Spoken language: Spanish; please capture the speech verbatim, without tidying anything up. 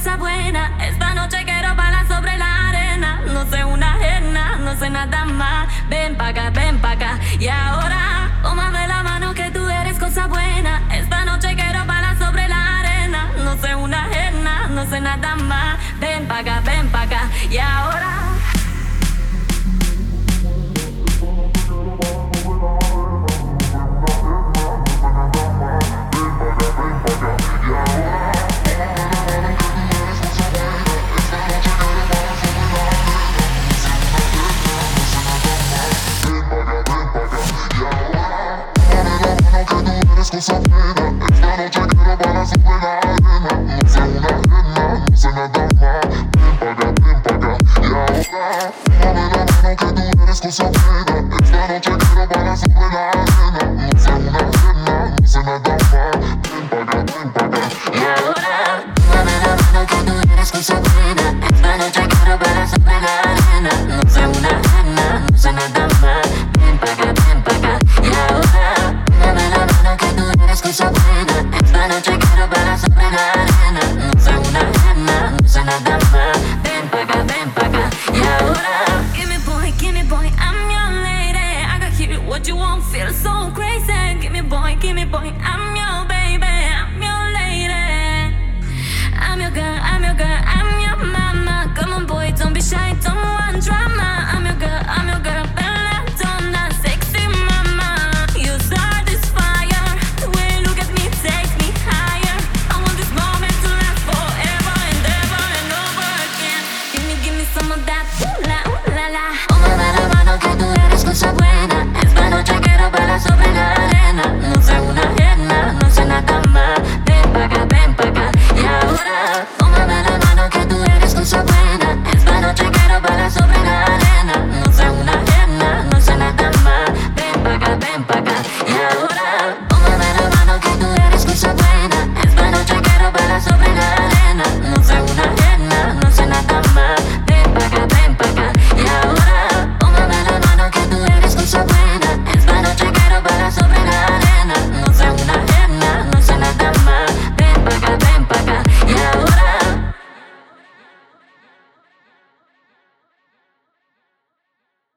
cosa buena. Esta noche quiero bailar sobre la arena. No sé una ajena, no sé nada más. Ven pa' acá, ven pa' acá. Y ahora, tómame la mano que tú eres cosa buena. Esta noche quiero bailar sobre la arena. No sé una ajena, no sé nada más. Ven pa' acá, ven pa' acá. Y ahora. Cosa buena, esta noche quiero bailar sobre la arena. No sé una arena, no sé nada más.